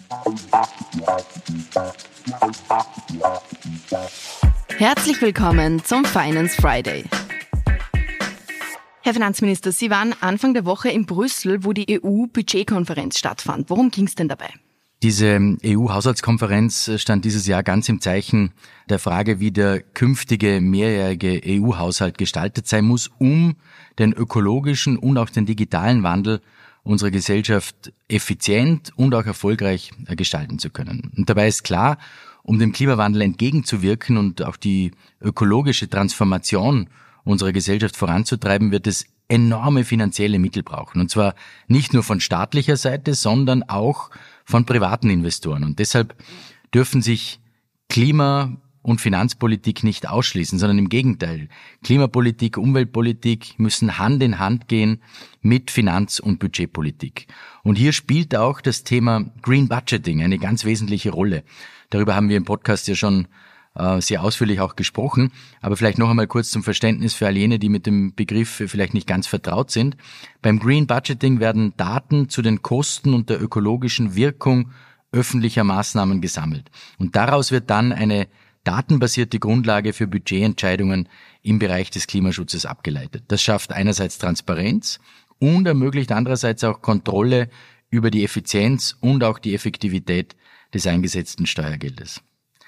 Herzlich willkommen zum Finance Friday. Herr Finanzminister, Sie waren Anfang der Woche in Brüssel, wo die EU-Budgetkonferenz stattfand. Worum ging es denn dabei? Diese EU-Haushaltskonferenz stand dieses Jahr ganz im Zeichen der Frage, wie der künftige mehrjährige EU-Haushalt gestaltet sein muss, um den ökologischen und auch den digitalen Wandel unserer Gesellschaft effizient und auch erfolgreich gestalten zu können. Und dabei ist klar, um dem Klimawandel entgegenzuwirken und auch die ökologische Transformation unserer Gesellschaft voranzutreiben, wird es enorme finanzielle Mittel brauchen. Und zwar nicht nur von staatlicher Seite, sondern auch von privaten Investoren. Und deshalb dürfen sich Klima- und Finanzpolitik nicht ausschließen, sondern im Gegenteil. Klimapolitik, Umweltpolitik müssen Hand in Hand gehen mit Finanz- und Budgetpolitik. Und hier spielt auch das Thema Green Budgeting eine ganz wesentliche Rolle. Darüber haben wir im Podcast ja schon sehr ausführlich auch gesprochen, aber vielleicht noch einmal kurz zum Verständnis für all jene, die mit dem Begriff vielleicht nicht ganz vertraut sind. Beim Green Budgeting werden Daten zu den Kosten und der ökologischen Wirkung öffentlicher Maßnahmen gesammelt. Und daraus wird dann eine datenbasierte Grundlage für Budgetentscheidungen im Bereich des Klimaschutzes abgeleitet. Das schafft einerseits Transparenz und ermöglicht andererseits auch Kontrolle über die Effizienz und auch die Effektivität des eingesetzten Steuergeldes.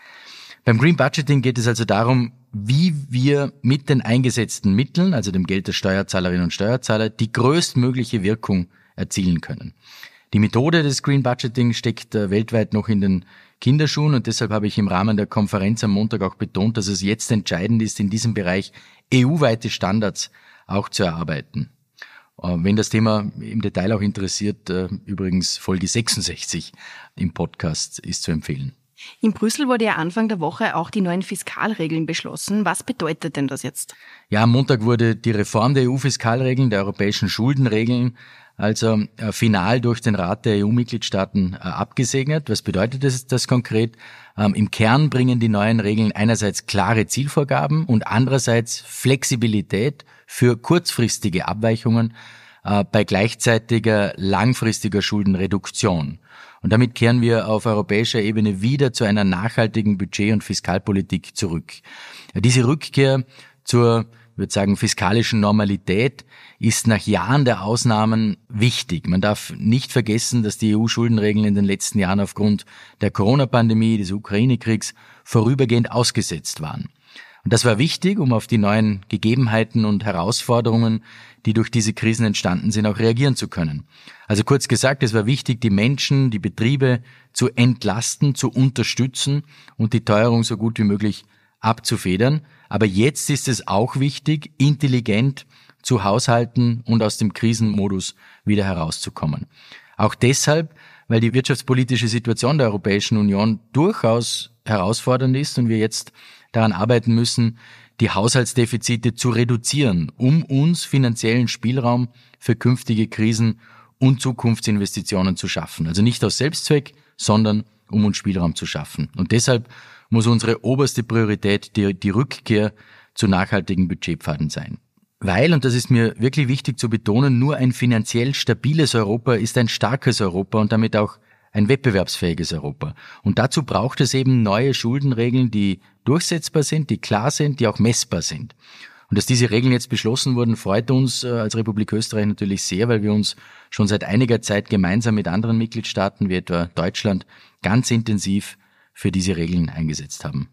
Beim Green Budgeting geht es also darum, wie wir mit den eingesetzten Mitteln, also dem Geld der Steuerzahlerinnen und Steuerzahler, die größtmögliche Wirkung erzielen können. Die Methode des Green Budgeting steckt weltweit noch in den Kinderschuhen und deshalb habe ich im Rahmen der Konferenz am Montag auch betont, dass es jetzt entscheidend ist, in diesem Bereich EU-weite Standards auch zu erarbeiten. Wenn das Thema im Detail auch interessiert, übrigens Folge 66 im Podcast ist zu empfehlen. In Brüssel wurde ja Anfang der Woche auch die neuen Fiskalregeln beschlossen. Was bedeutet denn das jetzt? Ja, am Montag wurde die Reform der EU-Fiskalregeln, der europäischen Schuldenregeln, also final durch den Rat der EU-Mitgliedstaaten abgesegnet. Was bedeutet das konkret? Im Kern bringen die neuen Regeln einerseits klare Zielvorgaben und andererseits Flexibilität für kurzfristige Abweichungen bei gleichzeitiger langfristiger Schuldenreduktion. Und damit kehren wir auf europäischer Ebene wieder zu einer nachhaltigen Budget- und Fiskalpolitik zurück. Diese Rückkehr zur, ich würde sagen, fiskalischen Normalität ist nach Jahren der Ausnahmen wichtig. Man darf nicht vergessen, dass die EU-Schuldenregeln in den letzten Jahren aufgrund der Corona-Pandemie, des Ukraine-Kriegs vorübergehend ausgesetzt waren. Und das war wichtig, um auf die neuen Gegebenheiten und Herausforderungen, die durch diese Krisen entstanden sind, auch reagieren zu können. Also kurz gesagt, es war wichtig, die Menschen, die Betriebe zu entlasten, zu unterstützen und die Teuerung so gut wie möglich abzufedern. Aber jetzt ist es auch wichtig, intelligent zu haushalten und aus dem Krisenmodus wieder herauszukommen. Auch deshalb, weil die wirtschaftspolitische Situation der Europäischen Union durchaus herausfordernd ist und wir jetzt daran arbeiten müssen, die Haushaltsdefizite zu reduzieren, um uns finanziellen Spielraum für künftige Krisen und Zukunftsinvestitionen zu schaffen. Also nicht aus Selbstzweck, sondern um uns Spielraum zu schaffen. Und deshalb muss unsere oberste Priorität die Rückkehr zu nachhaltigen Budgetpfaden sein. Weil, und das ist mir wirklich wichtig zu betonen, nur ein finanziell stabiles Europa ist ein starkes Europa und damit auch ein wettbewerbsfähiges Europa. Und dazu braucht es eben neue Schuldenregeln, die durchsetzbar sind, die klar sind, die auch messbar sind. Und dass diese Regeln jetzt beschlossen wurden, freut uns als Republik Österreich natürlich sehr, weil wir uns schon seit einiger Zeit gemeinsam mit anderen Mitgliedstaaten, wie etwa Deutschland, ganz intensiv für diese Regeln eingesetzt haben.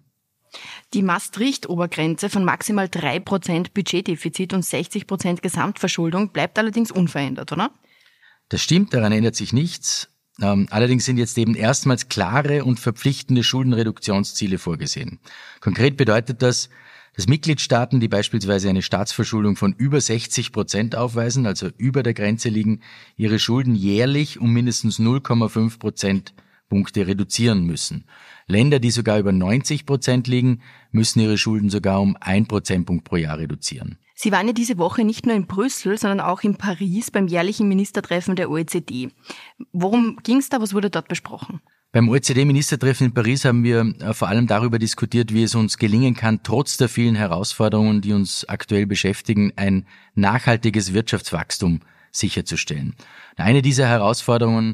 Die Maastricht-Obergrenze von maximal 3% Budgetdefizit und 60% Gesamtverschuldung bleibt allerdings unverändert, oder? Das stimmt, daran ändert sich nichts. Allerdings sind jetzt eben erstmals klare und verpflichtende Schuldenreduktionsziele vorgesehen. Konkret bedeutet das, dass Mitgliedstaaten, die beispielsweise eine Staatsverschuldung von über 60% aufweisen, also über der Grenze liegen, ihre Schulden jährlich um mindestens 0,5 Prozentpunkte reduzieren müssen. Länder, die sogar über 90% liegen, müssen ihre Schulden sogar um 1 Prozentpunkt pro Jahr reduzieren. Sie waren ja diese Woche nicht nur in Brüssel, sondern auch in Paris beim jährlichen Ministertreffen der OECD. Worum ging es da? Was wurde dort besprochen? Beim OECD-Ministertreffen in Paris haben wir vor allem darüber diskutiert, wie es uns gelingen kann, trotz der vielen Herausforderungen, die uns aktuell beschäftigen, ein nachhaltiges Wirtschaftswachstum sicherzustellen. Eine dieser Herausforderungen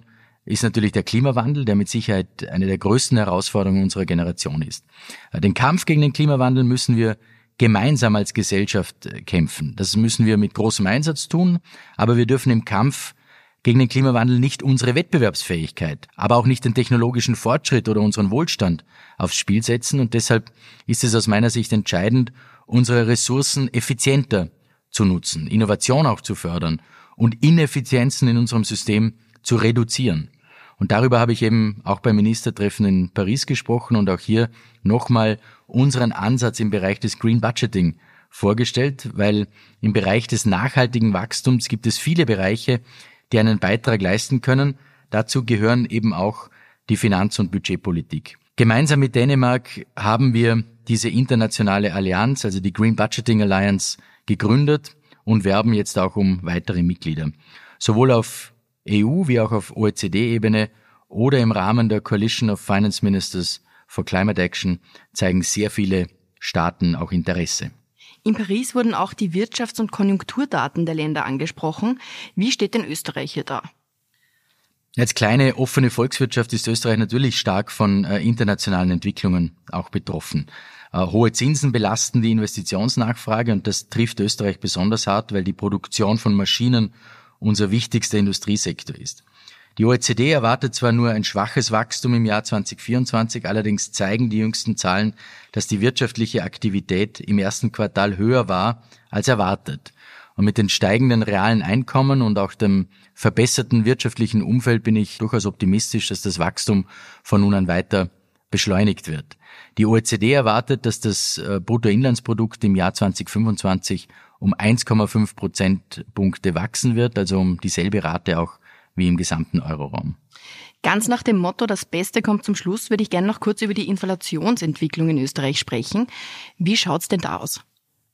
ist natürlich der Klimawandel, der mit Sicherheit eine der größten Herausforderungen unserer Generation ist. Den Kampf gegen den Klimawandel müssen wir gemeinsam als Gesellschaft kämpfen. Das müssen wir mit großem Einsatz tun, aber wir dürfen im Kampf gegen den Klimawandel nicht unsere Wettbewerbsfähigkeit, aber auch nicht den technologischen Fortschritt oder unseren Wohlstand aufs Spiel setzen. Und deshalb ist es aus meiner Sicht entscheidend, unsere Ressourcen effizienter zu nutzen, Innovation auch zu fördern und Ineffizienzen in unserem System zu reduzieren. Und darüber habe ich eben auch beim Ministertreffen in Paris gesprochen und auch hier nochmal unseren Ansatz im Bereich des Green Budgeting vorgestellt, weil im Bereich des nachhaltigen Wachstums gibt es viele Bereiche, die einen Beitrag leisten können. Dazu gehören eben auch die Finanz- und Budgetpolitik. Gemeinsam mit Dänemark haben wir diese internationale Allianz, also die Green Budgeting Alliance, gegründet und werben jetzt auch um weitere Mitglieder. Sowohl auf EU- wie auch auf OECD-Ebene oder im Rahmen der Coalition of Finance Ministers for Climate Action zeigen sehr viele Staaten auch Interesse. In Paris wurden auch die Wirtschafts- und Konjunkturdaten der Länder angesprochen. Wie steht denn Österreich hier da? Als kleine offene Volkswirtschaft ist Österreich natürlich stark von internationalen Entwicklungen auch betroffen. Hohe Zinsen belasten die Investitionsnachfrage und das trifft Österreich besonders hart, weil die Produktion von Maschinen unser wichtigster Industriesektor ist. Die OECD erwartet zwar nur ein schwaches Wachstum im Jahr 2024, allerdings zeigen die jüngsten Zahlen, dass die wirtschaftliche Aktivität im ersten Quartal höher war als erwartet. Und mit den steigenden realen Einkommen und auch dem verbesserten wirtschaftlichen Umfeld bin ich durchaus optimistisch, dass das Wachstum von nun an weiter beschleunigt wird. Die OECD erwartet, dass das Bruttoinlandsprodukt im Jahr 2025 um 1,5 Prozentpunkte wachsen wird, also um dieselbe Rate auch wie im gesamten Euroraum. Ganz nach dem Motto, das Beste kommt zum Schluss, würde ich gerne noch kurz über die Inflationsentwicklung in Österreich sprechen. Wie schaut's denn da aus?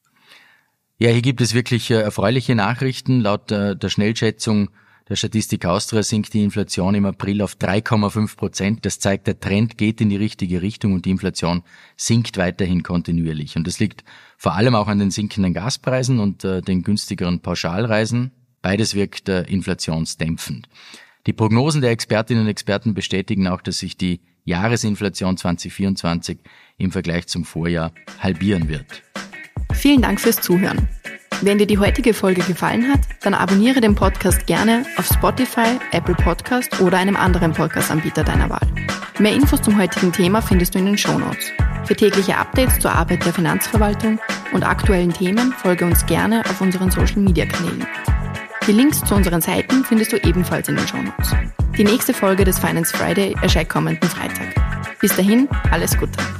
Ja, hier gibt es wirklich erfreuliche Nachrichten. Laut der Schnellschätzung der Statistik Austria sinkt die Inflation im April auf 3,5%. Das zeigt, der Trend geht in die richtige Richtung und die Inflation sinkt weiterhin kontinuierlich. Und das liegt vor allem auch an den sinkenden Gaspreisen und den günstigeren Pauschalreisen. Beides wirkt inflationsdämpfend. Die Prognosen der Expertinnen und Experten bestätigen auch, dass sich die Jahresinflation 2024 im Vergleich zum Vorjahr halbieren wird. Vielen Dank fürs Zuhören. Wenn dir die heutige Folge gefallen hat, dann abonniere den Podcast gerne auf Spotify, Apple Podcast oder einem anderen Podcast-Anbieter deiner Wahl. Mehr Infos zum heutigen Thema findest du in den Shownotes. Für tägliche Updates zur Arbeit der Finanzverwaltung und aktuellen Themen folge uns gerne auf unseren Social-Media-Kanälen. Die Links zu unseren Seiten findest du ebenfalls in den Shownotes. Die nächste Folge des Finance Friday erscheint kommenden Freitag. Bis dahin, alles Gute.